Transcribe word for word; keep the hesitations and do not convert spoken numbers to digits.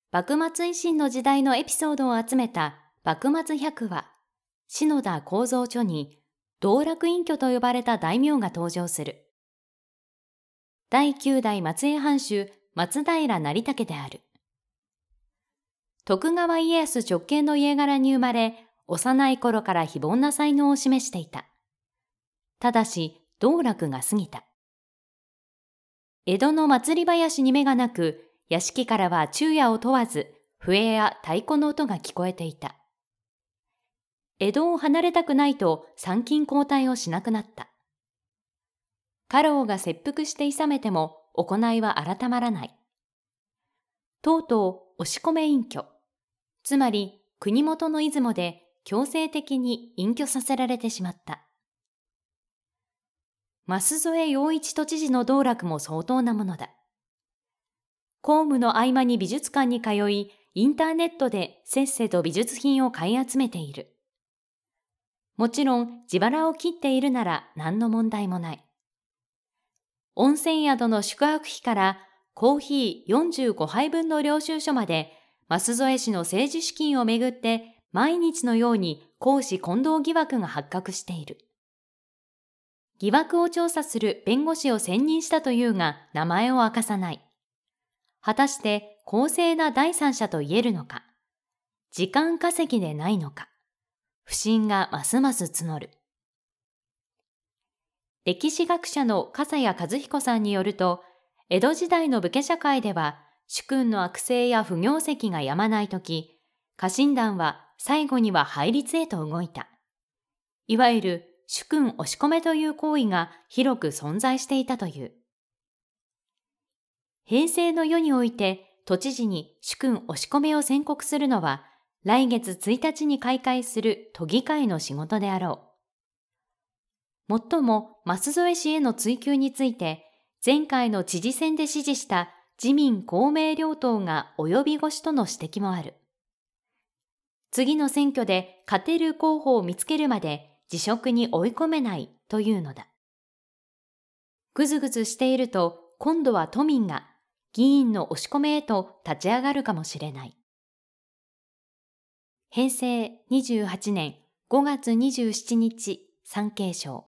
幕末維新の時代のエピソードを集めた幕末百話、篠田幸三著に道楽隠居と呼ばれた大名が登場する。だいきゅう代松江藩主松平成武である。徳川家康直系の家柄に生まれ、幼い頃から非凡な才能を示していた。ただし、道楽が過ぎた。江戸の祭り囃子に目がなく、屋敷からは昼夜を問わず、笛や太鼓の音が聞こえていた。江戸を離れたくないと参勤交代をしなくなった。家老が切腹して諌めても行いは改まらない。とうとう押し込め隠居、つまり国元の出雲で強制的に隠居させられてしまった。舛添洋一都知事の道楽も相当なものだ。公務の合間に美術館に通い、インターネットでせっせと美術品を買い集めている。もちろん自腹を切っているなら何の問題もない。温泉宿の宿泊費からコーヒーよんじゅうごはいぶんの領収書まで、舛添氏の政治資金をめぐって毎日のように公私混同疑惑が発覚している。疑惑を調査する弁護士を選任したというが名前を明かさない。果たして公正な第三者と言えるのか、時間稼ぎでないのか、不信がますます募る。歴史学者の笠谷和彦さんによると、江戸時代の武家社会では主君の悪政や不行跡がやまないとき、家臣団は最後には拝律へと動いた。いわゆる主君押し込めという行為が広く存在していたという。平成の世において都知事に主君押し込めを宣告するのは来月ついたちに開会する都議会の仕事であろう。もっとも舛添氏への追及について前回の知事選で支持した自民公明両党が及び腰との指摘もある。次の選挙で勝てる候補を見つけるまで辞職に追い込めないというのだ。ぐずぐずしていると今度は都民が議員の押し込めへと立ち上がるかもしれない。へいせいにじゅうはちねんごがつにじゅうしちにち、産経省。